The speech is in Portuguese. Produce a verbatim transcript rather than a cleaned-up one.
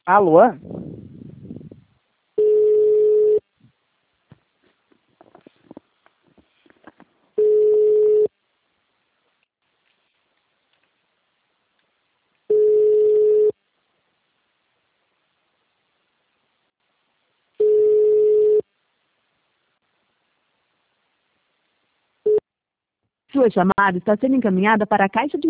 Alô? Sua chamada está sendo encaminhada para a caixa de